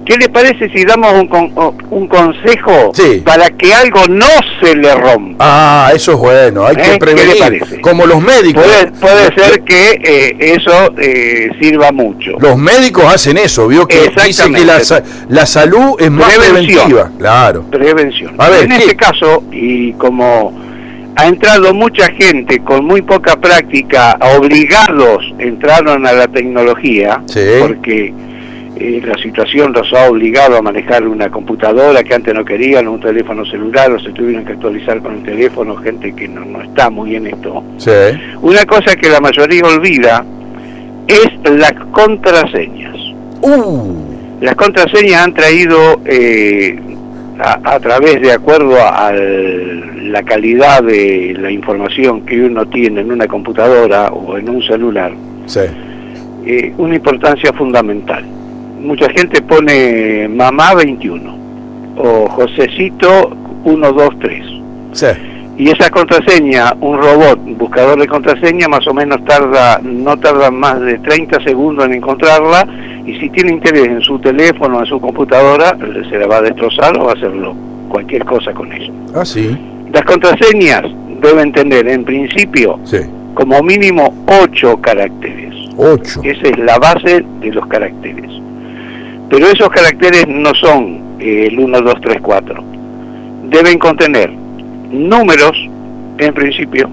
¿Qué le parece si damos un consejo para que algo no se le rompa? Ah, eso es bueno, hay que prevenir. ¿Qué le parece? Como los médicos. Puede ser que eso sirva mucho. Los médicos hacen eso, vio que dicen que la salud es más preventiva. Claro. Prevención. A ver, en este caso, y como ha entrado mucha gente con muy poca práctica, obligados entraron a la tecnología, porque la situación los ha obligado a manejar una computadora que antes no querían, un teléfono celular, o se tuvieron que actualizar con el teléfono, gente que no está muy en esto. Una cosa que la mayoría olvida es las contraseñas. Las contraseñas han traído, a través de acuerdo a la calidad de la información que uno tiene en una computadora o en un celular, una importancia fundamental. Mucha gente pone mamá 21 o Josecito 123. Y esa contraseña, un robot buscador de contraseña, más o menos no tarda más de 30 segundos en encontrarla, y si tiene interés en su teléfono o en su computadora, se la va a destrozar o va a hacerlo cualquier cosa con eso. Las contraseñas deben tener en principio como mínimo 8 caracteres. Esa es la base de los caracteres. Pero esos caracteres no son el 1, 2, 3, 4. Deben contener números, en principio,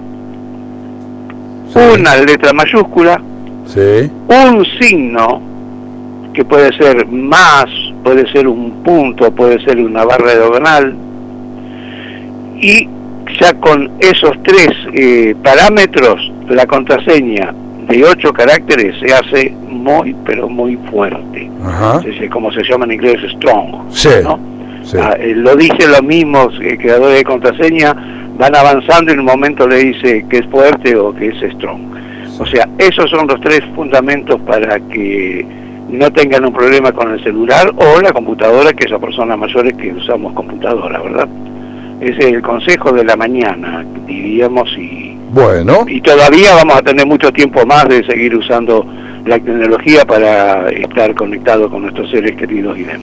una letra mayúscula, un signo, que puede ser más, puede ser un punto, puede ser una barra diagonal, y ya con esos 3 parámetros, la contraseña de 8 caracteres se hace muy, pero muy fuerte. Como se llama en inglés, strong, ¿no? Lo dicen los mismos creadores de contraseña, van avanzando y en un momento le dice que es fuerte o que es strong. O sea, esos son los 3 fundamentos para que no tengan un problema con el celular o la computadora, que esas personas mayores que usamos computadora, ¿verdad? Ese es el consejo de la mañana, diríamos, y todavía vamos a tener mucho tiempo más de seguir usando la tecnología para estar conectados con nuestros seres queridos y demás.